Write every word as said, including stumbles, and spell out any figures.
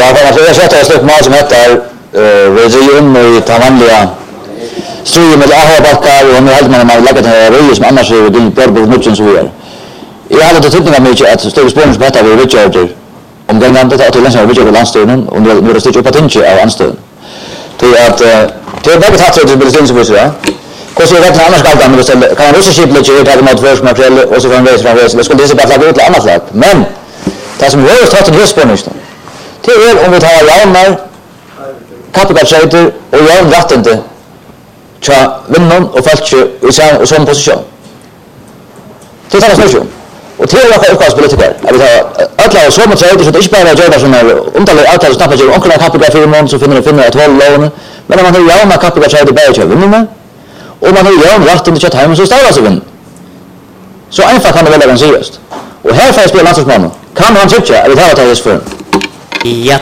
Ja, för att jag sätter ett stort mål som heter uh, region i Tavanlia. Striden med Ahobackar och nu hade man lägga den röj som annars är till Björbo Knutsen så vidare. Jag hade det tyckte mycket att större spåren som heter Richard om den gamla att till länsstyrelsen Richard landstyrelsen och nu det sticker på tinge av anstöd. Det att det är väldigt hatt det blir så så ja. Kanske jag vet annars kan man beställa kan man också skipla till att mot först material och så framvägs framvägs. Det skulle det bara lägga ut till annat lag. Men det som rör oss till höstspårningen. Det är om vi tar jaunar kapitalsäter och jaun vattente tja vinnon och fältje i samma position. Det tar oss nu. Och till vad utgångspolitiker. Jag vill ha alla så mycket säger så det är inte bara jobba som är underligt avtal snabbt ju onkel kapital för mån så finner det finner ett håll lån. Men man har jauna kapitalsäter bättre till vinnon. Och man har jaun vattente tja hem så står det vinn. Så einfach kan det väl vara seriöst. Och här får jag spela landslagsmannen. Kan han tycka att vi tar det här för? Ja.